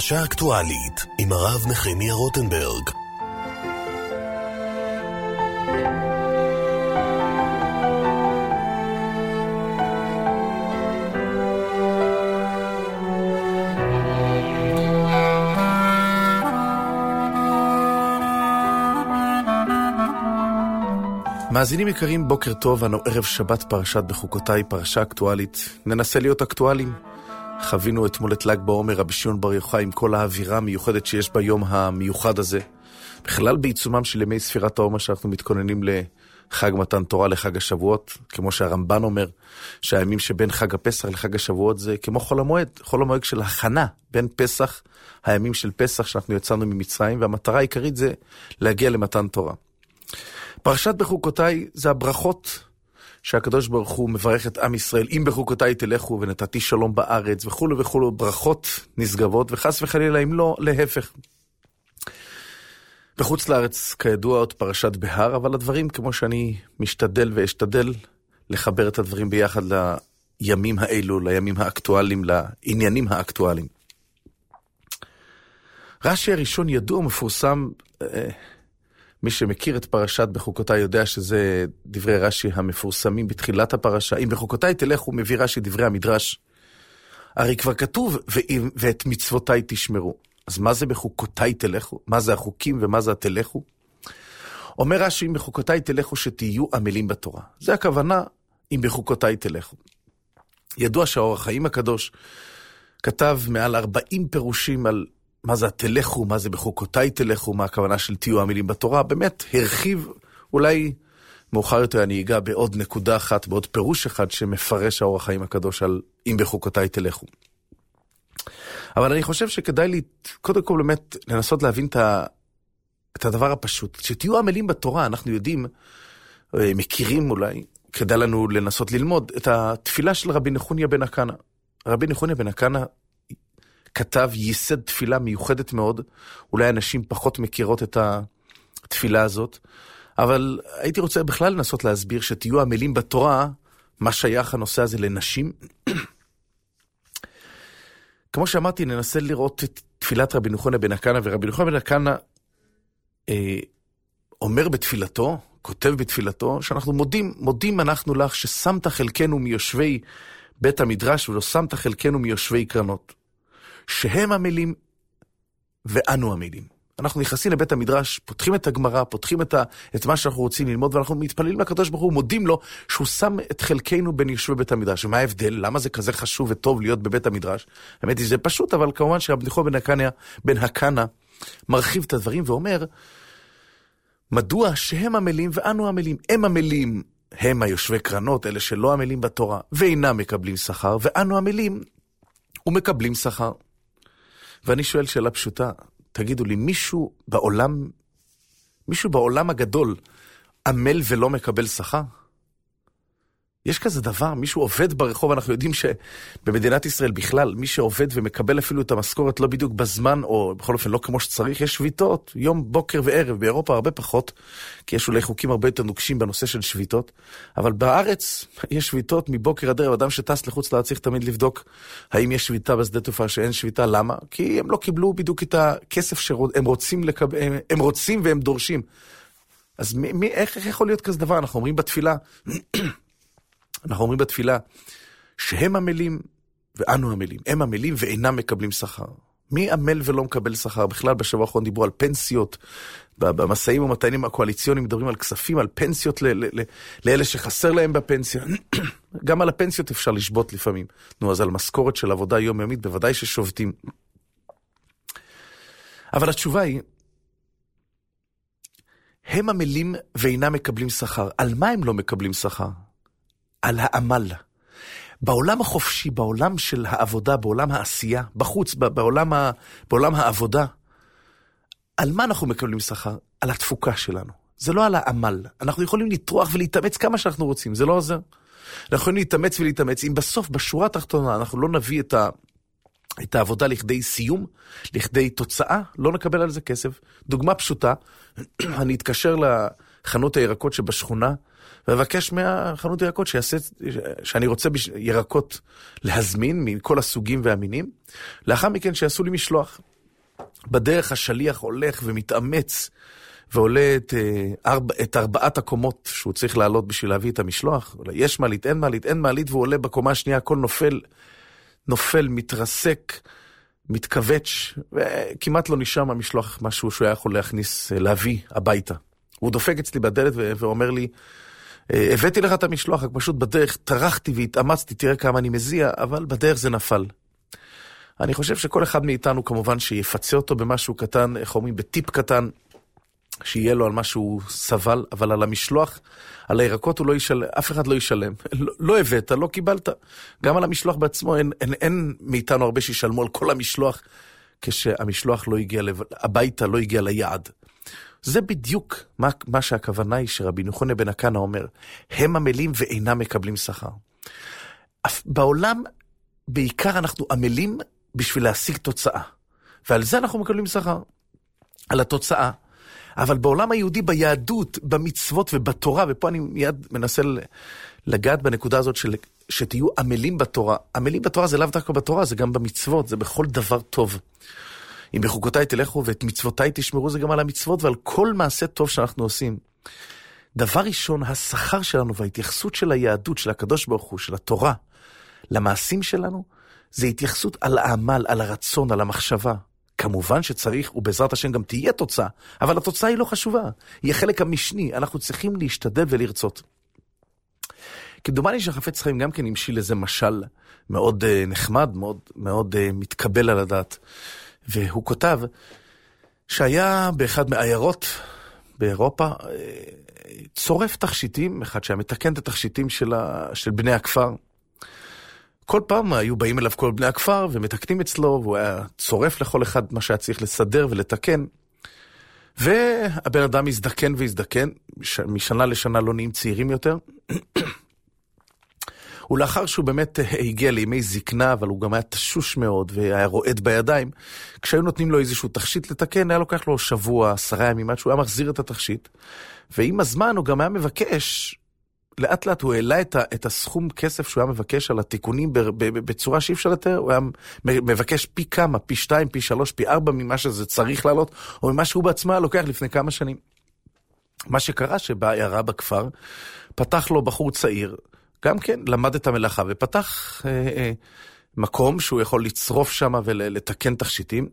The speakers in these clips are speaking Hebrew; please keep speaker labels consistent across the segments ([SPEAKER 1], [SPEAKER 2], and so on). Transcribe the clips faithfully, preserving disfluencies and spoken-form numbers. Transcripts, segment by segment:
[SPEAKER 1] פרשה אקטואלית עם הרב נחמיה רוטנברג. מאזינים יקרים, בוקר טוב, אנו ערב שבת פרשת בחוקותיי, פרשה אקטואלית. ננסה להיות אקטואליים. חווינו אתמול את ל"ג בעומר, רבי שמעון בר יוחאי, עם כל האווירה המיוחדת שיש ביום המיוחד הזה. בכלל בעיצומם של ימי ספירת העומר שאנחנו מתכוננים לחג מתן תורה, לחג השבועות, כמו שהרמב"ן אומר, שהימים שבין חג הפסח לחג השבועות זה כמו חול המועד, חול המועד של הכנה בין פסח, הימים של פסח שאנחנו יצאנו ממצרים, והמטרה העיקרית זה להגיע למתן תורה. פרשת בחוקותיי זה הברכות שהקדוש ברוך הוא מברך את עם ישראל, אם בחוקותיי תלכו ונתתי שלום בארץ וכולו וכולו, ברכות נשגבות, וחס וחלילה אם לא, להפך. בחוץ לארץ כידוע עוד פרשת בהר, אבל הדברים כמו שאני משתדל ואשתדל לחבר את הדברים ביחד לימים האלו, לימים האקטואליים, לעניינים האקטואליים. רש"י הראשון ידוע ומפורסם, מי שמכיר את פרשת בחוקותיי יודע שזה דברי רש"י המפורסמים בתחילת הפרשה. אם בחוקותיי תלכו, מביא רש"י דברי המדרש. הרי כבר כתוב, ואת מצוותיי תשמרו. אז מה זה בחוקותיי תלכו? מה זה החוקים ומה זה התלכו? אומר רש"י, אם בחוקותיי תלכו שתהיו עמלים בתורה. זה הכוונה, אם בחוקותיי תלכו. ידוע שהאור החיים הקדוש כתב מעל ארבעים פירושים על מה זה התלכו, מה זה בחוקותיי תלכו, מה הכוונה של תהיו עמלים בתורה. באמת הרחיב, אולי מאוחר יותר אני אגע בעוד נקודה אחת, בעוד פירוש אחד שמפרש האור החיים הקדוש על אם בחוקותיי תלכו. אבל אני חושב שכדאי לי, קודם כל באמת, לנסות להבין את, ה, את הדבר הפשוט. שתהיו עמלים בתורה, אנחנו יודעים, מכירים אולי, כדאי לנו לנסות ללמוד את התפילה של רבי נחוניה בן הקנה. רבי נחוניה בן הקנה כתב ייסד תפילה מיוחדת מאוד, אולי אנשים פחות מכירות את התפילה הזאת, אבל הייתי רוצה בכלל לנסות להסביר שתהיו עמלים בתורה, מה שייך הנושא הזה לנשים. כמו שאמרתי, ננסה לראות את תפילת רבי נחוניה בן הקנה, ורבי נחוניה בן הקנה אה, אומר בתפילתו, כותב בתפילתו, שאנחנו מודים, מודים אנחנו לך ששמת חלקנו מיושבי בית המדרש, ולא שמת חלקנו מיושבי קרנות. שהם עמלים ואנו עמלים. אנחנו נכנסים לבית המדרש, פותחים את הגמרא, פותחים את, ה, את מה שאנחנו רוצים ללמוד, ואנחנו מתפללים לקדוש ברוך הוא, מודים לו שהוא שם את חלקנו בין יושבי בית המדרש. ומה ההבדל? למה זה כזה חשוב וטוב להיות בבית המדרש? האמת היא, זה פשוט, אבל כמובן שרבי נחוניה בן הקנה, בן הקנה מרחיב את הדברים ואומר, מדוע שהם עמלים ואנו עמלים? הם עמלים, הם היושבי קרנות, אלה שלא עמלים בתורה, ואינם מקבלים שכר, ואנו עמלים ומקבלים שכר. ואני שואל שאלה פשוטה, תגידו לי, מישהו בעולם, מישהו בעולם הגדול עמל ולא מקבל שכר? יש כזה דבר, מישהו עובד ברחוב, אנחנו יודעים שבמדינת ישראל בכלל, מי שעובד ומקבל אפילו את המשכורת לא בדיוק בזמן, או בכל אופן לא כמו שצריך, יש שביתות, יום, בוקר וערב, באירופה הרבה פחות, כי יש אולי חוקים הרבה יותר נוקשים בנושא של שביתות, אבל בארץ יש שביתות מבוקר עד ערב, אדם שטס לחוץ לארץ צריך תמיד לבדוק האם יש שביתה בשדה תעופה, שאין שביתה, למה? כי הם לא קיבלו בדיוק את הכסף שהם רוצים, לקב... הם, הם רוצים והם דורשים. אז מי, מי, איך, איך יכול להיות כזה דבר? אנחנו אומרים בתפילה, אנחנו אומרים בתפילה, שהם עמלים ואנו עמלים. הם עמלים ואינם מקבלים שכר. מי עמל ולא מקבל שכר? בכלל בשבוע האחרון דיברו על פנסיות, במסעים ומתנים הקואליציוניים מדברים על כספים, על פנסיות ל- ל- ל- לאלה שחסר להם בפנסיה. גם על הפנסיות אפשר לשבות לפעמים. נו, אז על משכורת של עבודה יומיומית, בוודאי ששובתים. אבל התשובה היא, הם עמלים ואינם מקבלים שכר. על מה הם לא מקבלים שכר? על העמל. בעולם החופשי, בעולם של העבודה, בעולם העשייה, בחוץ, בעולם, ה, בעולם העבודה, על מה אנחנו מקבלים שכר? על התפוקה שלנו. זה לא על העמל. אנחנו יכולים לטרוח ולהתאמץ כמה שאנחנו רוצים, זה לא עוזר. אנחנו יכולים להתאמץ ולהתאמץ, אם בסוף, בשורה התחתונה, אנחנו לא נביא את, ה, את העבודה לכדי סיום, לכדי תוצאה, לא נקבל על זה כסף. דוגמה פשוטה, אני אתקשר לחנות הירקות שבשכונה, ואבקש מהחנות ירקות שיעשה, שאני רוצה ירקות להזמין מכל הסוגים והמינים, לאחר מכן שיעשו לי משלוח. בדרך השליח הולך ומתאמץ, ועולה את, ארבע, את ארבעת הקומות שהוא צריך לעלות בשביל להביא את המשלוח. יש מעלית, אין מעלית, אין מעלית, והוא עולה בקומה השנייה, הכל נופל, נופל, מתרסק, מתכווץ, וכמעט לא נשאר מהמשלוח משהו שהוא היה יכול להכניס, להביא הביתה. הוא דופק אצלי בדלת ואומר לי, הבאתי לך את המשלוח, רק פשוט בדרך טרחתי והתאמצתי, תראה כמה אני מזיע, אבל בדרך זה נפל. אני חושב שכל אחד מאיתנו כמובן שיפצה אותו במשהו קטן, איך אומרים, בטיפ קטן, שיהיה לו על משהו סבל, אבל על המשלוח, על הירקות הוא לא ישלם, אף אחד לא ישלם. לא, לא הבאת, לא קיבלת. גם על המשלוח בעצמו, אין, אין, אין מאיתנו הרבה שישלמו על כל המשלוח, כשהמשלוח לא הגיע לב... הביתה, לא הגיע ליעד. זה בדיוק מה, מה שהכוונה היא שרבי נחוניה בן הקנה אומר, הם עמלים ואינם מקבלים שכר. בעולם, בעיקר אנחנו עמלים בשביל להשיג תוצאה. ועל זה אנחנו מקבלים שכר. על התוצאה. אבל בעולם היהודי, ביהדות, במצוות ובתורה, ופה אני מיד מנסה לגעת בנקודה הזאת של, שתהיו עמלים בתורה. עמלים בתורה זה לאו דווקא בתורה, זה גם במצוות, זה בכל דבר טוב. אם בחוקותיי תלכו ואת מצוותיי תשמרו, זה גם על המצוות ועל כל מעשה טוב שאנחנו עושים. דבר ראשון, השכר שלנו וההתייחסות של היהדות, של הקדוש ברוך הוא, של התורה, למעשים שלנו, זה התייחסות על העמל, על הרצון, על המחשבה. כמובן שצריך, ובעזרת השם גם תהיה תוצאה, אבל התוצאה היא לא חשובה. היא החלק המשני, אנחנו צריכים להשתדל ולרצות. כדומני שחפץ חיים גם כן המשיל איזה משל מאוד uh, נחמד, מאוד, מאוד uh, מתקבל על הדעת. והוא כותב שהיה באחד מהעיירות באירופה, uh, צורף תכשיטים, אחד שהיה מתקן את התכשיטים של, ה, של בני הכפר. כל פעם היו באים אליו כל בני הכפר ומתקנים אצלו, והוא היה צורף לכל אחד מה שהיה צריך לסדר ולתקן. והבן אדם הזדקן והזדקן, משנה לשנה לא נהיים צעירים יותר. ולאחר שהוא באמת הגיע לימי זקנה, אבל הוא גם היה תשוש מאוד והיה רועד בידיים, כשהיו נותנים לו איזשהו תכשיט לתקן, היה לוקח לו שבוע, עשרה ימים, עד שהוא היה מחזיר את התכשיט. ועם הזמן הוא גם היה מבקש, לאט לאט הוא העלה את, ה, את הסכום כסף שהוא היה מבקש על התיקונים ב, ב, ב, בצורה שאי אפשר לתאר, הוא היה מבקש פי כמה, פי שתיים, פי שלוש, פי ארבע ממה שזה צריך לעלות, או ממה שהוא בעצמה לוקח לפני כמה שנים. מה שקרה שבעיירה בכפר, פתח לו בחור צעיר, גם כן למד את המלאכה, ופתח אה, אה, מקום שהוא יכול לצרוף שם ולתקן תכשיטים,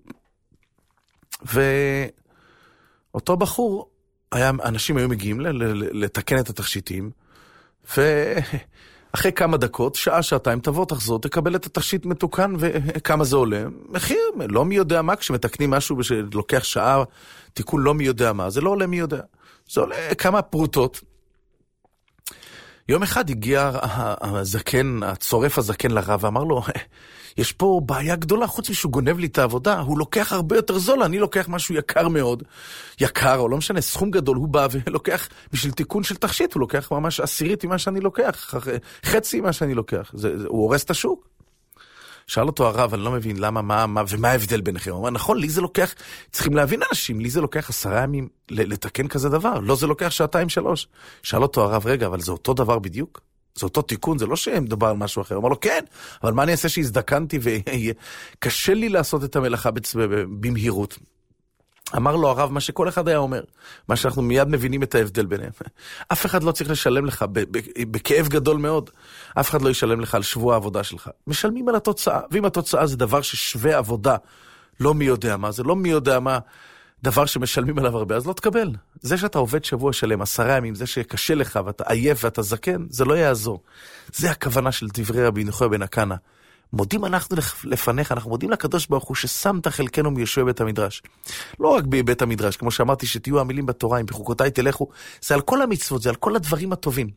[SPEAKER 1] ואותו בחור, היה, אנשים היו מגיעים ל, ל, לתקן את התכשיטים, ואחרי כמה דקות, שעה, שעתיים, תבוא, תחזור, תקבל את התכשיט מתוקן, וכמה זה עולה. מחיר, לא מי יודע מה, כשמתקנים משהו שלוקח שעה, תיקון לא מי יודע מה, זה לא עולה מי יודע. זה עולה כמה פרוטות. יום אחד הגיע הזקן, הצורף הזקן לרב, ואמר לו, יש פה בעיה גדולה, חוץ משהו גונב לי את העבודה, הוא לוקח הרבה יותר זול, אני לוקח משהו יקר מאוד, יקר, או לא משנה, סכום גדול, הוא בא ולוקח, בשביל תיקון של תכשיט, הוא לוקח ממש עשירית ממה שאני לוקח, חצי ממה שאני לוקח, זה, זה, הוא הורס את השוק. שאל אותו הרב, אני לא מבין למה, מה, מה, ומה ההבדל ביניכם? הוא אומר, נכון, לי זה לוקח, צריכים להבין אנשים, לי זה לוקח עשרה ימים לתקן כזה דבר, לא זה לוקח שעתיים שלוש. שאל אותו הרב, רגע, אבל זה אותו דבר בדיוק? זה אותו תיקון, זה לא שמדובר על משהו אחר. הוא אומר לו, כן, אבל מה אני אעשה שהזדקנתי וקשה לי לעשות את המלאכה במהירות? אמר לו הרב מה שכל אחד היה אומר, מה שאנחנו מיד מבינים את ההבדל ביניהם. אף אחד לא צריך לשלם לך, בכאב גדול מאוד, אף אחד לא ישלם לך על שבוע העבודה שלך. משלמים על התוצאה, ואם התוצאה זה דבר ששווה עבודה, לא מי יודע מה, זה לא מי יודע מה, דבר שמשלמים עליו הרבה, אז לא תקבל. זה שאתה עובד שבוע שלם, עשרה ימים, זה שקשה לך ואתה עייף ואתה זקן, זה לא יעזור. זה הכוונה של דברי רבי נחוניה בן הקנה. מודים אנחנו לפניך, אנחנו מודים לקדוש ברוך הוא ששמת חלקנו מיושבי בית המדרש. לא רק בבית המדרש, כמו שאמרתי שתהיו המילים בתורה, אם בחוקותיי תלכו, זה על כל המצוות, זה על כל הדברים הטובים.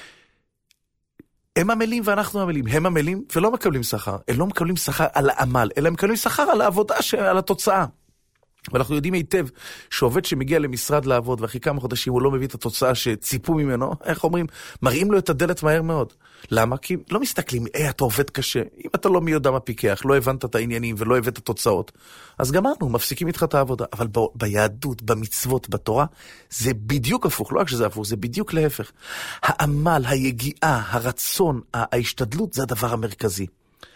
[SPEAKER 1] הם עמלים ואנחנו עמלים, הם עמלים ולא מקבלים שכר, הם לא מקבלים שכר על העמל, אלא מקבלים שכר על העבודה, על התוצאה. ואנחנו יודעים היטב שעובד שמגיע למשרד לעבוד, ואחרי כמה חודשים הוא לא מביא את התוצאה שציפו ממנו, איך אומרים? מראים לו את הדלת מהר מאוד. למה? כי לא מסתכלים, אה, אתה עובד קשה. אם אתה לא מי יודע מה פיקח, לא הבנת את העניינים ולא הבאת את התוצאות, אז גמרנו, מפסיקים איתך את העבודה. אבל ב- ביהדות, במצוות, בתורה, זה בדיוק הפוך. לא רק שזה הפוך, זה בדיוק להפך. העמל, היגיעה, הרצון, ההשתדלות, זה הדבר המרכזי.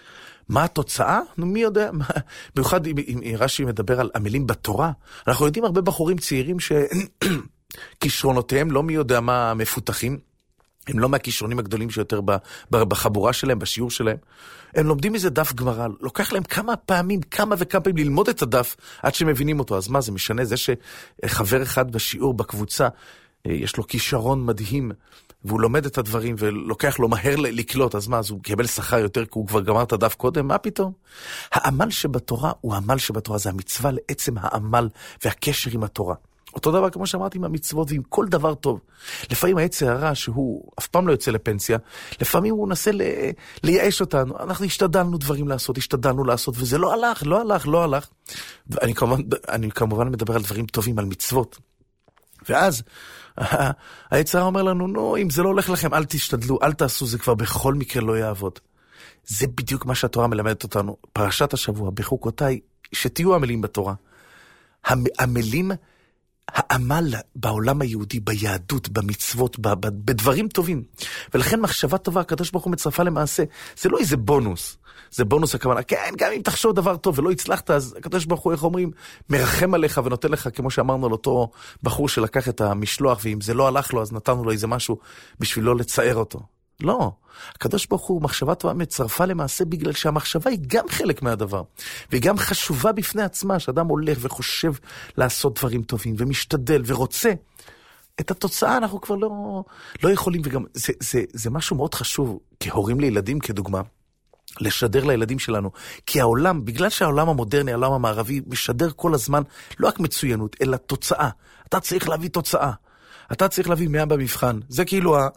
[SPEAKER 1] מה התוצאה? נו, מי יודע? במיוחד אם רש"י מדבר על עמלים בתורה, אנחנו יודעים הרבה בחורים צעירים שכישרונותיהם לא מי יודע מה מפותחים, הם לא מהכישרונים הגדולים שיותר בחבורה שלהם, בשיעור שלהם. הם לומדים איזה דף גמרא, לוקח להם כמה פעמים, כמה וכמה פעמים ללמוד את הדף עד שמבינים אותו. אז מה זה משנה? זה שחבר אחד בשיעור, בקבוצה, יש לו כישרון מדהים, והוא לומד את הדברים ולוקח לו מהר לקלוט, אז מה? אז הוא קיבל שכר יותר כי הוא כבר גמר את הדף קודם? מה פתאום? העמל שבתורה הוא העמל שבתורה, זה המצווה לעצם העמל והקשר עם התורה. אותו דבר כמו שאמרתי עם המצוות ועם כל דבר טוב. לפעמים היצר הרע שהוא אף פעם לא יוצא לפנסיה, לפעמים הוא נסה ל... לייאש אותנו. אנחנו השתדלנו דברים לעשות, השתדלנו לעשות, וזה לא הלך, לא הלך, לא הלך. ואני כמובן, אני כמובן מדבר על דברים טובים, על מצוות. ואז היצר אומר לנו, נו, אם זה לא הולך לכם, אל תשתדלו, אל תעשו, זה כבר בכל מקרה לא יעבוד. זה בדיוק מה שהתורה מלמדת אותנו. פרשת השבוע, בחוקותיי, שתהיו עמלים בתורה. העמלים העמל בעולם היהודי, ביהדות, במצוות, בדברים טובים. ולכן מחשבה טובה, הקדוש ברוך הוא מצרפה למעשה, זה לא איזה בונוס. זה בונוס הכוונה. כן, גם אם תחשוב דבר טוב ולא הצלחת, אז הקדוש ברוך הוא, איך אומרים, מרחם עליך ונותן לך, כמו שאמרנו על אותו בחור שלקח את המשלוח, ואם זה לא הלך לו, אז נתנו לו איזה משהו בשביל לא לצער אותו. לא. הקדוש ברוך הוא, מחשבה טובה מצרפה למעשה בגלל שהמחשבה היא גם חלק מהדבר. והיא גם חשובה בפני עצמה, שאדם הולך וחושב לעשות דברים טובים, ומשתדל ורוצה. את התוצאה אנחנו כבר לא, לא יכולים, וגם זה, זה, זה משהו מאוד חשוב, כהורים לילדים כדוגמה, לשדר לילדים שלנו. כי העולם, בגלל שהעולם המודרני, העולם המערבי, משדר כל הזמן, לא רק מצוינות, אלא תוצאה. אתה צריך להביא תוצאה. אתה צריך להביא מאה במבחן. זה כאילו ה...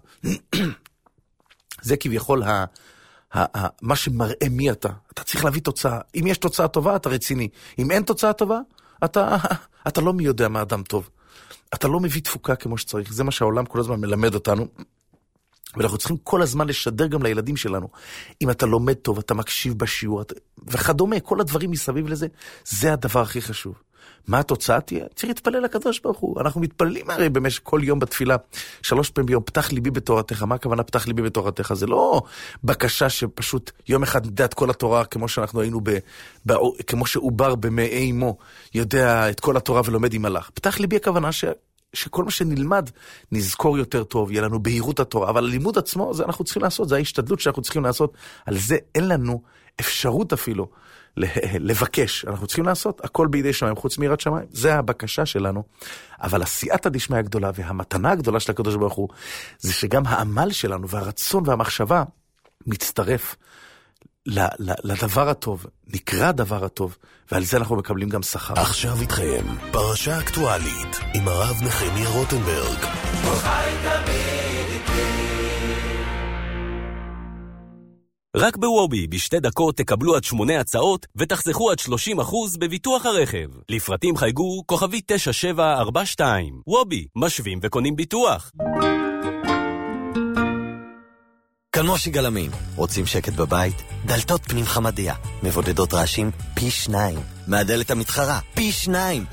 [SPEAKER 1] זה כביכול ה, ה, ה, מה שמראה מי אתה. אתה צריך להביא תוצאה. אם יש תוצאה טובה, אתה רציני. אם אין תוצאה טובה, אתה, אתה לא מי יודע מה אדם טוב. אתה לא מביא תפוקה כמו שצריך. זה מה שהעולם כל הזמן מלמד אותנו. ואנחנו צריכים כל הזמן לשדר גם לילדים שלנו. אם אתה לומד טוב, אתה מקשיב בשיעור, אתה... וכדומה, כל הדברים מסביב לזה, זה הדבר הכי חשוב. מה התוצאה תהיה? צריך להתפלל לקדוש ברוך הוא. אנחנו מתפללים הרי במשך כל יום בתפילה, שלוש פעמים ביום, פתח ליבי בתורתך. מה הכוונה פתח ליבי בתורתך? זה לא בקשה שפשוט יום אחד נדע את כל התורה, כמו שאנחנו היינו, ב, ב, כמו שעובר במאי אמו, יודע את כל התורה ולומד עם מלאך. פתח ליבי הכוונה ש... שכל מה שנלמד נזכור יותר טוב, יהיה לנו בהירות התורה, אבל הלימוד עצמו, זה אנחנו צריכים לעשות, זה ההשתדלות שאנחנו צריכים לעשות, על זה אין לנו אפשרות אפילו לבקש, אנחנו צריכים לעשות הכל בידי שמיים, חוץ מיראת שמיים, זה הבקשה שלנו, אבל הסייעתא דשמיא הגדולה והמתנה הגדולה של הקדוש ברוך הוא, זה שגם העמל שלנו והרצון והמחשבה מצטרף לדבר הטוב, נקרא הדבר הטוב, ועל זה אנחנו מקבלים גם שכר.
[SPEAKER 2] עכשיו איתכם, פרשה אקטואלית, עם הרב נחמיה רוטנברג.
[SPEAKER 3] רק בוובי בשתי דקות תקבלו עד שמונה הצעות ותחסכו עד שלושים אחוז בביטוח הרכב. לפרטים חייגו כוכבי תשע שבע ארבע שתיים. וובי, משווים וקונים ביטוח.
[SPEAKER 4] כאן מושי גלמים, רוצים שקט בבית? דלתות פנים חמדיה, מבודדות רעשים פי שניים, מהדלת המתחרה פי שניים.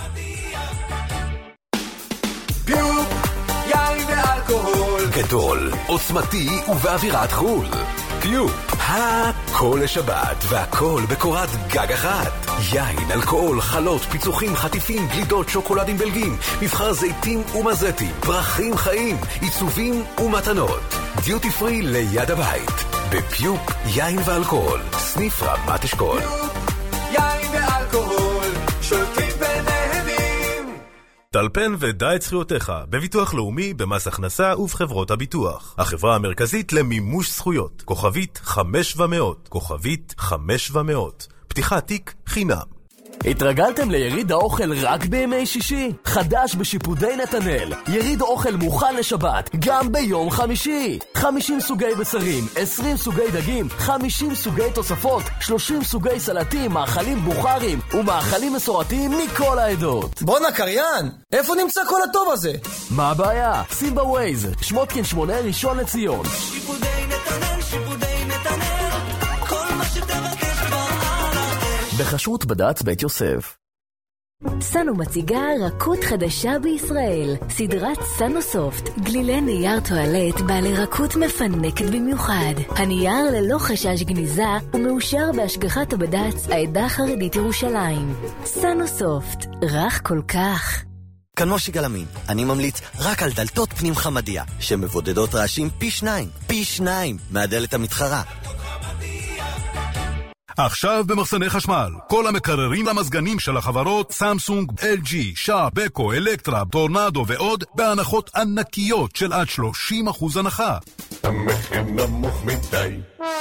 [SPEAKER 2] פיוק, יין ואלכוהול גדול, עוצמתי ובאווירת חול. פיוק, הכל לשבת והכל בקורת גג אחת. יין, אלכוהול, חלות, פיצוחים, חטיפים, גלידות, שוקולדים בלגים, מבחר זיתים ומזטים, פרחים חיים, עיצובים ומתנות. דיוטי פרי ליד הבית. בפיוק, יין ואלכוהול, סניף רמת אשכול.
[SPEAKER 5] יין ואלכוהול, שולטים ונהנים.
[SPEAKER 6] טלפן ודע את זכויותיך בביטוח לאומי, במס הכנסה ובחברות הביטוח. החברה המרכזית למימוש זכויות. כוכבית חמש ומאות. כוכבית חמש ומאות. פתיחת תיק חינם.
[SPEAKER 3] התרגלתם ליריד האוכל רק בימי שישי? חדש בשיפודי נתנאל, יריד אוכל מוכן לשבת גם ביום חמישי. חמישים סוגי בשרים, עשרים סוגי דגים, חמישים סוגי תוספות, שלושים סוגי סלטים, מאכלים בוכרים ומאכלים מסורתיים מכל העדות.
[SPEAKER 7] בונה קריין, איפה נמצא כל הטוב הזה?
[SPEAKER 3] מה הבעיה? שים בווייז, שמותקין שמונה ראשון לציון.
[SPEAKER 5] שיפודי נתנאל, שיפודי נתנאל, כל מה שתבקש בארץ.
[SPEAKER 3] בחשרות בד"ץ בית יוסף.
[SPEAKER 8] סנו מציגה רכות חדשה בישראל, סדרת סנו סופט, גלילי נייר טואלט בעלי רכות מפנקת במיוחד. הנייר ללא חשש גניזה ומאושר בהשגחת הבד"ץ העדה החרדית ירושלים. סנו סופט, רך כל כך.
[SPEAKER 4] כאן מושי גלמין, אני ממליץ רק על דלתות פנים חמדיה, שמבודדות רעשים פי שניים, פי שניים מהדלת המתחרה.
[SPEAKER 9] עכשיו במחסני חשמל, כל המקררים למזגנים של החברות סמסונג, אל ג'י, שעה, בקו, אלקטרה, טורנדו ועוד, בהנחות ענקיות של עד שלושים אחוז הנחה.
[SPEAKER 10] המחיר נמוך מדי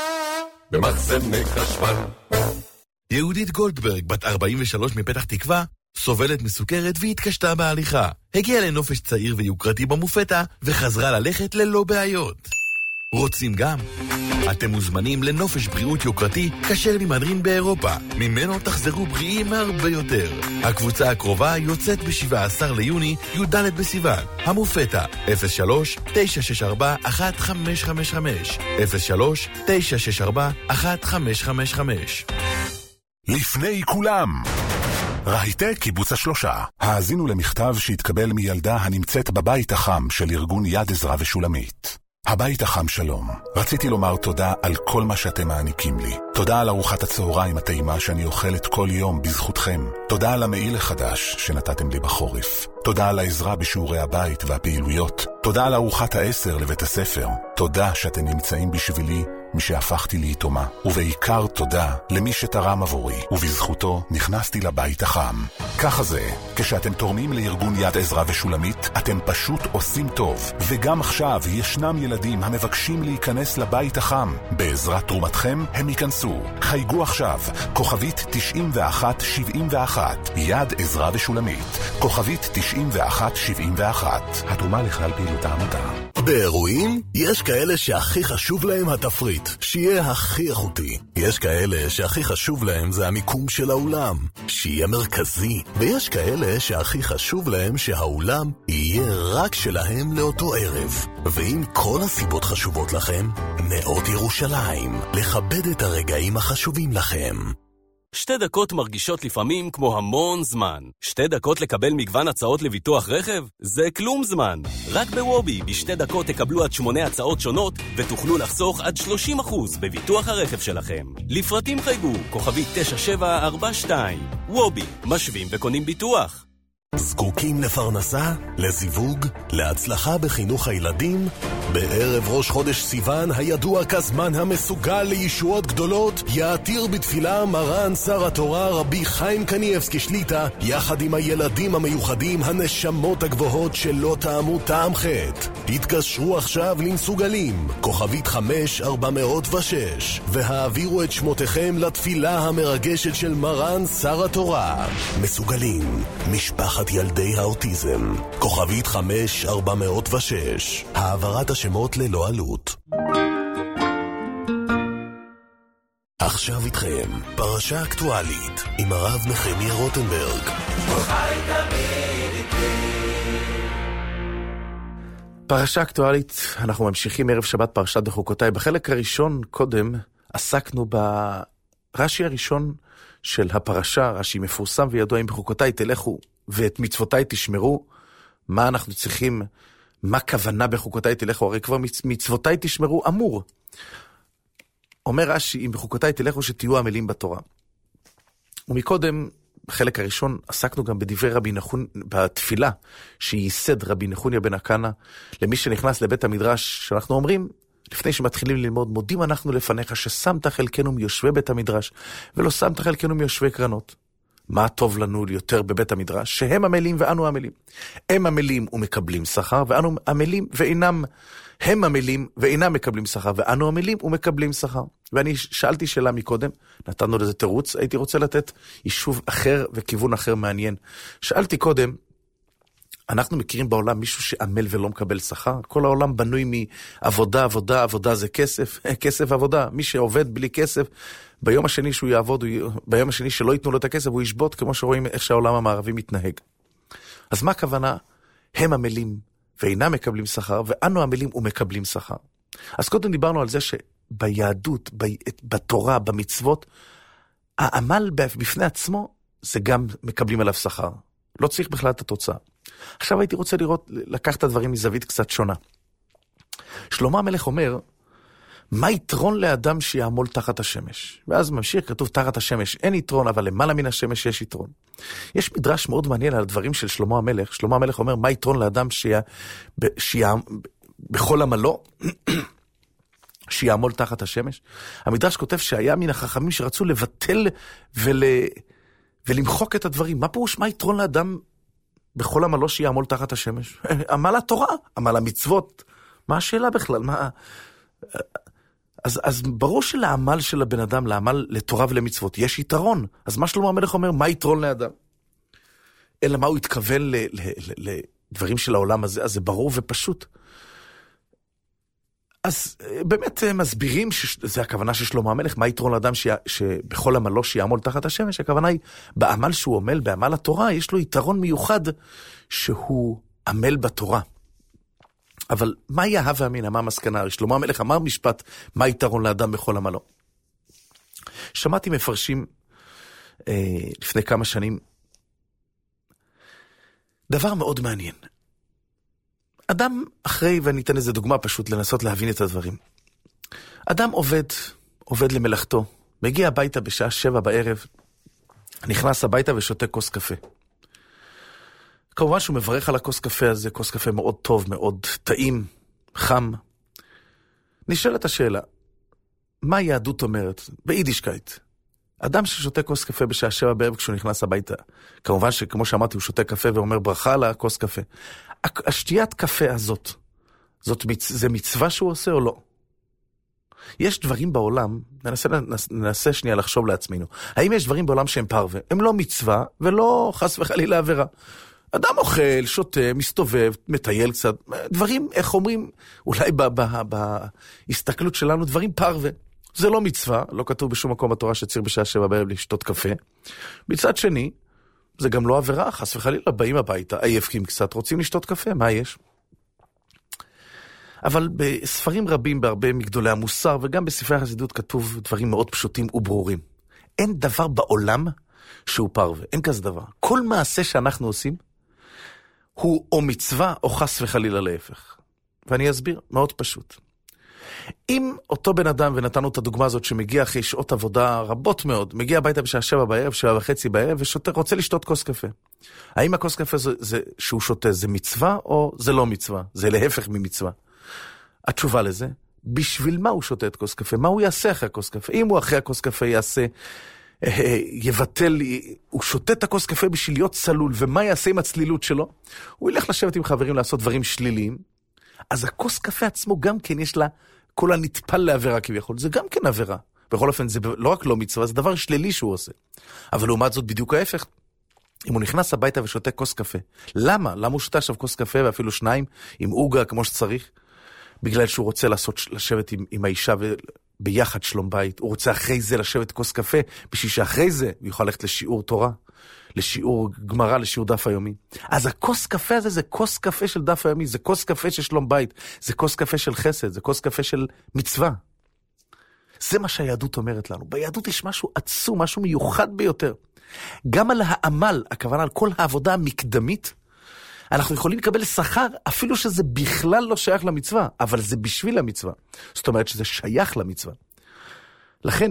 [SPEAKER 10] במחסני חשמל.
[SPEAKER 11] יהודית גולדברג, בת ארבעים ושלוש מפתח תקווה, סובלת מסוכרת והתקשתה בהליכה. הגיעה לנופש צעיר ויוקרתי במופתה וחזרה ללכת ללא בעיות. רוצים גם? אתם מוזמנים לנופש בריאות יוקרתי כשר למהדרין באירופה. ממנו תחזרו בריאים הרבה יותר. הקבוצה הקרובה יוצאת ב-שבעה עשר ליוני, י"ד בסיוון. המופתה אפס שלוש תשע שש ארבע אחת חמש חמש חמש אפס שלוש תשע שש ארבע אחת חמש חמש חמש.
[SPEAKER 9] לפני כולם, רהיטק קיבוץ השלושה. האזינו למכתב שהתקבל מילדה הנמצאת בבית החם של ארגון יד עזרא ושולמית. הבית החם שלום, רציתי לומר תודה על כל מה שאתם מעניקים לי. תודה על ארוחת הצהריים הטעימה שאני אוכלת כל יום בזכותכם. תודה על המעיל החדש שנתתם לי בחורף. תודה על העזרה בשיעורי הבית והפעילויות. תודה על ארוחת העשר לבית הספר. תודה שאתם נמצאים בשבילי משהפכתי ליתומה. ובעיקר תודה למי שתרם עבורי, ובזכותו נכנסתי לבית החם. ככה זה, כשאתם תורמים לארגון יד עזרא ושולמית, אתם פשוט עושים טוב. וגם עכשיו ישנם ילדים המבקשים להיכנס לבית החם. בעזרת תרומתכם הם ייכנסו. חייגו עכשיו, כוכבית תשעים ואחת שבעים ואחת, יד עזרא ושולמית, כוכבית תשעים ואחת שבעים ואחת. התרומה לכלל פעילות העמותה.
[SPEAKER 12] באירועים יש כאלה שהכי חשוב להם התפריט, שיהיה הכי איכותי. יש כאלה שהכי חשוב להם זה המיקום של האולם, שיהיה מרכזי. ויש כאלה שהכי חשוב להם שהאולם יהיה רק שלהם לאותו ערב. ואם כל הסיבות חשובות לכם, נאות ירושלים, לכבד את הרגעים החשובים לכם.
[SPEAKER 3] שתי דקות מרגישות לפעמים כמו המון זמן. שתי דקות לקבל מגוון הצעות לביטוח רכב? זה כלום זמן. רק בוובי בשתי דקות תקבלו עד שמונה הצעות שונות ותוכלו לחסוך עד שלושים אחוז בביטוח הרכב שלכם. לפרטים חייגו, כוכבית תשע שבע ארבע שתיים. וובי, משווים וקונים ביטוח.
[SPEAKER 12] זקוקים לפרנסה, לזיווג, להצלחה בחינוך הילדים? בערב ראש חודש סיוון, הידוע כזמן המסוגל לישועות גדולות, יעתיר בתפילה מרן שר התורה רבי חיים קניאבסקי שליטה, יחד עם הילדים המיוחדים, הנשמות הגבוהות שלא טעמו טעם חטא. התקשרו עכשיו למסוגלים, כוכבית חמש ארבע מאות ושש, והעבירו את שמותיכם לתפילה המרגשת של מרן שר התורה. מסוגלים, משפחת ילדי האוטיזם, כוכבית חמש ארבע מאות ושש, העברת השמות ללא עלות. עכשיו איתכם, פרשה אקטואלית עם הרב נחמיה רוטנברג.
[SPEAKER 1] פרשה אקטואלית, אנחנו ממשיכים ערב שבת פרשת בחוקותיי. בחלק הראשון קודם עסקנו ברש"י הראשון של הפרשה, רש"י מפורסם וידוע, אם בחוקותיי תלכו ואת מצוותיי תשמרו. מה אנחנו צריכים, מה כוונה בחוקותיי תלכו? הרי כבר מצוותיי תשמרו אמור. אומר רש"י, אם בחוקותיי תלכו שתהיו עמלים בתורה. ומקודם, בחלק הראשון, עסקנו גם בדברי רבי נחון, בתפילה שייסד רבי נחוניה בן הקנה, למי שנכנס לבית המדרש, שאנחנו אומרים, לפני שמתחילים ללמוד, מודים אנחנו לפניך ששמת חלקנו מיושבי בית המדרש, ולא שמת חלקנו מיושבי קרנות. מה טוב לנו יותר בבית המדרש? שהם עמלים ואנו עמלים. הם עמלים ומקבלים שכר, ואנו עמלים ואינם, הם עמלים ואינם מקבלים שכר, ואנו עמלים ומקבלים שכר. ואני שאלתי שאלה מקודם, נתנו לזה תירוץ, הייתי רוצה לתת יישוב אחר וכיוון אחר מעניין. שאלתי קודם, אנחנו מכירים בעולם מישהו שעמל ולא מקבל שכר? כל העולם בנוי מעבודה, עבודה, עבודה זה כסף, כסף עבודה. מי שעובד בלי כסף, ביום השני שהוא יעבוד, ביום השני שלא ייתנו לו את הכסף, הוא ישבות, כמו שרואים איך שהעולם המערבי מתנהג. אז מה הכוונה? הם עמלים ואינם מקבלים שכר, ואנו עמלים ומקבלים שכר. אז קודם דיברנו על זה שביהדות, בתורה, במצוות, העמל בפני עצמו, זה גם מקבלים עליו שכר. לא צריך בכלל את התוצאה. עכשיו הייתי רוצה לראות, לקחת את הדברים מזווית קצת שונה. שלמה המלך אומר, מה יתרון לאדם שיעמול תחת השמש? ואז ממשיך, כתוב תחת השמש אין יתרון, אבל למעלה מן השמש יש יתרון. יש מדרש מאוד מעניין על הדברים של שלמה המלך. שלמה המלך אומר, מה יתרון לאדם שיה, שיה, בכל עמלו, שיעמול תחת השמש? המדרש כותב שהיה מן החכמים שרצו לבטל ול, ולמחוק את הדברים. מה פירוש, מה יתרון לאדם בכל עמלו שיעמול תחת השמש? עמל התורה, עמל המצוות. מה השאלה בכלל? מה... אז, אז ברור שלעמל של הבן אדם, לעמל לתורה ולמצוות, יש יתרון. אז מה שלמה המלך אומר? מה יתרון לאדם? אלא מה הוא התכוון ל, ל, ל, לדברים של העולם הזה? אז זה ברור ופשוט. אז באמת מסבירים שזה הכוונה של שלמה המלך, מה יתרון לאדם ש... שבכל עמלו שיעמול תחת השמש? הכוונה היא, בעמל שהוא עמל, בעמל התורה, יש לו יתרון מיוחד שהוא עמל בתורה. אבל מה יהיה והמינה, מה המסקנה? שלמה המלך אמר משפט, מה יתרון לאדם בכל עמלו? שמעתי מפרשים אה, לפני כמה שנים, דבר מאוד מעניין. אדם אחרי, ואני אתן איזה דוגמה פשוט לנסות להבין את הדברים. אדם עובד, עובד למלאכתו, מגיע הביתה בשעה שבע בערב, נכנס הביתה ושותה כוס קפה. כמובן שהוא מברך על הכוס קפה הזה, כוס קפה מאוד טוב, מאוד טעים, חם. נשאלת השאלה, מה היהדות אומרת? ביידישקייט. אדם ששותה כוס קפה בשעה שבע בערב כשהוא נכנס הביתה, כמובן שכמו שאמרתי, הוא שותה קפה ואומר ברכה על הכוס קפה. השתיית קפה הזאת, זאת מצ... זה מצווה שהוא עושה או לא? יש דברים בעולם, ננסה, ננסה שנייה לחשוב לעצמנו, האם יש דברים בעולם שהם פרווה? הם לא מצווה ולא חס וחלילה עבירה. אדם אוכל, שותה, מסתובב, מטייל קצת, דברים, איך אומרים, אולי בהסתכלות שלנו, דברים פרווה. זה לא מצווה, לא כתוב בשום מקום בתורה שצריך בשעה שבע בערב לשתות קפה. מצד שני, זה גם לא עבירה, חס וחלילה, באים הביתה, עייפים קצת, רוצים לשתות קפה, מה יש? אבל בספרים רבים, בהרבה מגדולי המוסר, וגם בספרי החסידות כתוב דברים מאוד פשוטים וברורים. אין דבר בעולם שהוא פרווה, אין כזה דבר. כל מעשה שאנחנו עושים, הוא או מצווה או חס וחלילה להפך. ואני אסביר, מאוד פשוט. אם אותו בן אדם, ונתנו את הדוגמה הזאת שמגיע אחרי שעות עבודה רבות מאוד, מגיע הביתה בשעה שבע בערב, שבע וחצי בערב, ורוצה לשתות כוס קפה. האם הכוס קפה זה, זה, שהוא שותה זה מצווה או זה לא מצווה? זה להפך ממצווה. התשובה לזה, בשביל מה הוא שותה את כוס קפה? מה הוא יעשה אחרי הכוס קפה? אם הוא אחרי הכוס קפה יעשה, יבטל, הוא שותה את הכוס קפה בשביל להיות צלול, ומה יעשה עם הצלילות שלו? הוא ילך לשבת עם חברים לעשות דברים שליליים, אז הכוס קפה עצמו גם כן יש לה, כל הנטפל לעבירה כביכול, זה גם כן עבירה. בכל אופן זה לא רק לא מצווה, זה דבר שלילי שהוא עושה. אבל לעומת זאת בדיוק ההפך. אם הוא נכנס הביתה ושותה כוס קפה, למה? למה הוא שותה עכשיו כוס קפה ואפילו שניים עם אוגה כמו שצריך? בגלל שהוא רוצה לעשות, לשבת עם, עם האישה וביחד שלום בית. הוא רוצה אחרי זה לשבת כוס קפה, בשביל שאחרי זה הוא יוכל ללכת לשיעור תורה, לשיעור גמרא, לשיעור דף היומי. אז הכוס קפה הזה זה כוס קפה של דף היומי, זה כוס קפה של שלום בית, זה כוס קפה של חסד, זה כוס קפה של מצווה. זה מה שהיהדות אומרת לנו. ביהדות יש משהו עצום, משהו מיוחד ביותר. גם על העמל, הכוונה על כל העבודה המקדמית, אנחנו יכולים לקבל שכר, אפילו שזה בכלל לא שייך למצווה, אבל זה בשביל המצווה. זאת אומרת שזה שייך למצווה. לכן,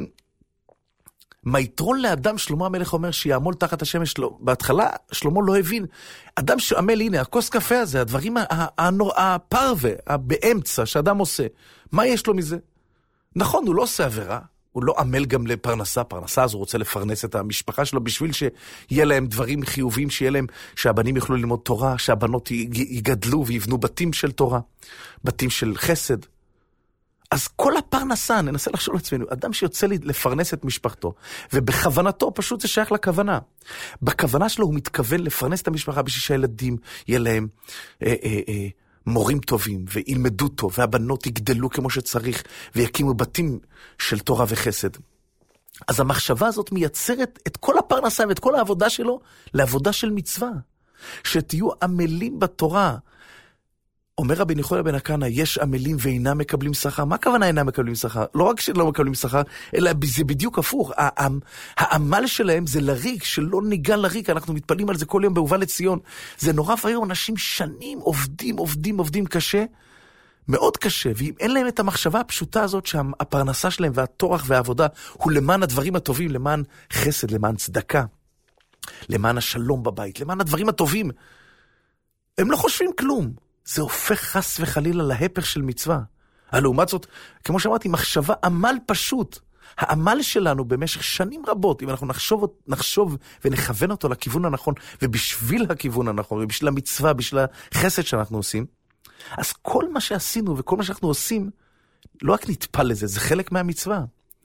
[SPEAKER 1] מה יתרון לאדם, שלמה המלך אומר שיעמול תחת השמש שלו. בהתחלה שלמה לא הבין. אדם שעמל, הנה, הכוס קפה הזה, הדברים הפרווה, באמצע שאדם עושה, מה יש לו מזה? נכון, הוא לא עושה עבירה, הוא לא עמל גם לפרנסה, פרנסה, אז הוא רוצה לפרנס את המשפחה שלו, בשביל שיהיה להם דברים חיוביים, שיהיה להם, שהבנים יוכלו ללמוד תורה, שהבנות יגדלו ויבנו בתים של תורה, בתים של חסד. אז כל הפרנסה, ננסה לחשוב לעצמנו, אדם שיוצא לפרנס את משפחתו, ובכוונתו פשוט זה שייך לכוונה. בכוונה שלו הוא מתכוון לפרנס את המשפחה, בשביל שהילדים יהיה להם אה, אה, אה, מורים טובים, וילמדו טוב, והבנות יגדלו כמו שצריך, ויקימו בתים של תורה וחסד. אז המחשבה הזאת מייצרת את כל הפרנסה ואת כל העבודה שלו, לעבודה של מצווה. שתהיו עמלים בתורה, אומר רבי נחוניה בן הקנה, יש עמלים ואינם מקבלים שכר. מה הכוונה אינם מקבלים שכר? לא רק שלא מקבלים שכר, אלא זה בדיוק הפוך. העמל שלהם זה לריק, שלא ניגן לריק. אנחנו מתפללים על זה כל יום בהובא לציון. זה נורא והיום, אנשים שנים עובדים, עובדים, עובדים קשה, מאוד קשה, ואם אין להם את המחשבה הפשוטה הזאת שהפרנסה שלהם והתורח והעבודה הוא למען הדברים הטובים, למען חסד, למען צדקה, למען השלום בבית, למען הדברים הטובים, הם לא חושבים כלום. זה הופך חס וחלילה להפך של מצווה. לעומת זאת, כמו שאמרתי, מחשבה, עמל פשוט. העמל שלנו במשך שנים רבות, אם אנחנו נחשוב, נחשוב ונכוון אותו לכיוון הנכון, ובשביל הכיוון הנכון, ובשביל המצווה, בשביל החסד שאנחנו עושים, אז כל מה שעשינו וכל מה שאנחנו עושים, לא רק נטפל לזה, זה חלק מהמצווה.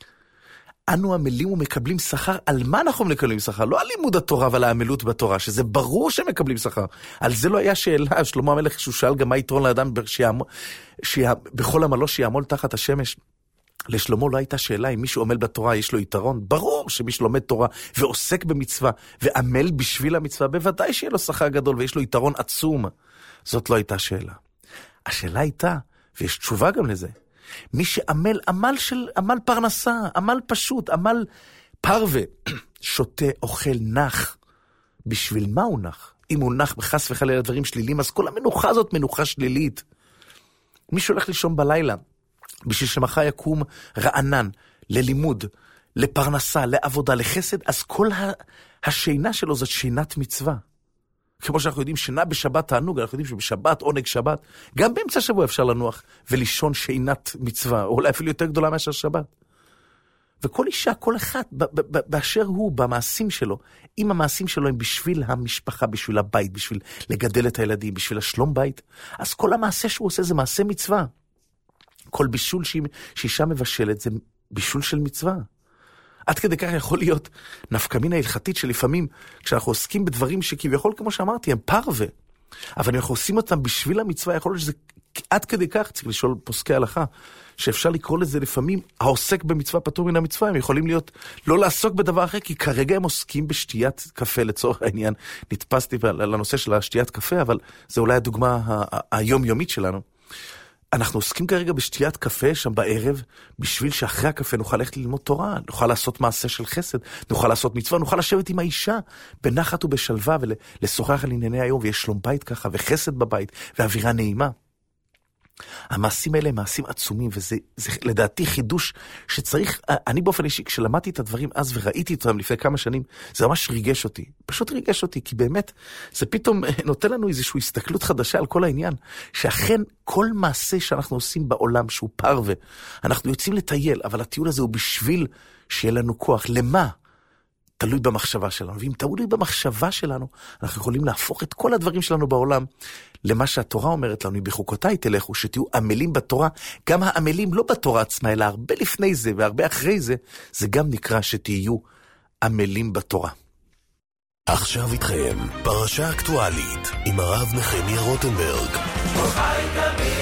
[SPEAKER 1] אנו עמלים ומקבלים שכר. על מה אנחנו מקבלים שכר? לא על לימוד התורה ועל העמלות בתורה, שזה ברור שמקבלים שכר. על זה לא היה שאלה. שלמה המלך, שהוא שאל גם מה יתרון לאדם שיעמול, שיע... בכל עמלו שיעמול תחת השמש. לשלמה לא הייתה שאלה אם מישהו עמל בתורה יש לו יתרון. ברור שמי שלומד תורה ועוסק במצווה ועמל בשביל המצווה, בוודאי שיהיה לו שכר גדול ויש לו יתרון עצום. זאת לא הייתה שאלה. השאלה הייתה, ויש תשובה גם לזה, מי שעמל, עמל של, עמל פרנסה, עמל פשוט, עמל פרווה, שותה, אוכל, נח. בשביל מה הוא נח? אם הוא נח בחס וחלילה דברים שלילים, אז כל המנוחה הזאת מנוחה שלילית. מי שהולך לישון בלילה, בשביל שמחר יקום רענן, ללימוד, לפרנסה, לעבודה, לחסד, אז כל השינה שלו זאת שינת מצווה. כמו שאנחנו יודעים, שינה בשבת תענוג, אנחנו יודעים שבשבת, עונג שבת, גם באמצע שבוע אפשר לנוח ולישון שינת מצווה, או אולי אפילו יותר גדולה מאשר שבת. וכל אישה, כל אחד, באשר הוא, במעשים שלו, אם המעשים שלו הם בשביל המשפחה, בשביל הבית, בשביל לגדל את הילדים, בשביל השלום בית, אז כל המעשה שהוא עושה זה מעשה מצווה. כל בישול שאישה מבשלת זה בישול של מצווה. עד כדי כך יכול להיות נפקמינה הלכתית שלפעמים, כשאנחנו עוסקים בדברים שכביכול, כמו שאמרתי, הם פרווה, אבל אם אנחנו עושים אותם בשביל המצווה, יכול להיות שזה עד כדי כך, צריך לשאול פוסקי הלכה, שאפשר לקרוא לזה לפעמים, העוסק במצווה פטור מן המצווה, הם יכולים להיות, לא לעסוק בדבר אחר, כי כרגע הם עוסקים בשתיית קפה, לצורך העניין, נתפסתי לנושא של השתיית קפה, אבל זה אולי הדוגמה היומיומית שלנו. אנחנו עוסקים כרגע בשתיית קפה שם בערב, בשביל שאחרי הקפה נוכל ללכת ללמוד תורה, נוכל לעשות מעשה של חסד, נוכל לעשות מצווה, נוכל לשבת עם האישה בנחת ובשלווה ולשוחח על ענייני היום, ויש שלום בית ככה, וחסד בבית, ואווירה נעימה. המעשים האלה הם מעשים עצומים, וזה זה, לדעתי חידוש שצריך, אני באופן אישי, כשלמדתי את הדברים אז וראיתי אותם לפני כמה שנים, זה ממש ריגש אותי, פשוט ריגש אותי, כי באמת זה פתאום נותן לנו איזושהי הסתכלות חדשה על כל העניין, שאכן כל מעשה שאנחנו עושים בעולם שהוא פרווה, אנחנו יוצאים לטייל, אבל הטיול הזה הוא בשביל שיהיה לנו כוח. למה? תלוי במחשבה שלנו, ואם תלוי במחשבה שלנו, אנחנו יכולים להפוך את כל הדברים שלנו בעולם למה שהתורה אומרת לנו, בחוקותיי תלכו, שתהיו עמלים בתורה, גם העמלים לא בתורה עצמה, אלא הרבה לפני זה והרבה אחרי זה, זה גם נקרא שתהיו עמלים בתורה.
[SPEAKER 12] עכשיו איתכם, פרשה אקטואלית, עם הרב נחמיה רוטנברג.
[SPEAKER 5] כל חי תמיד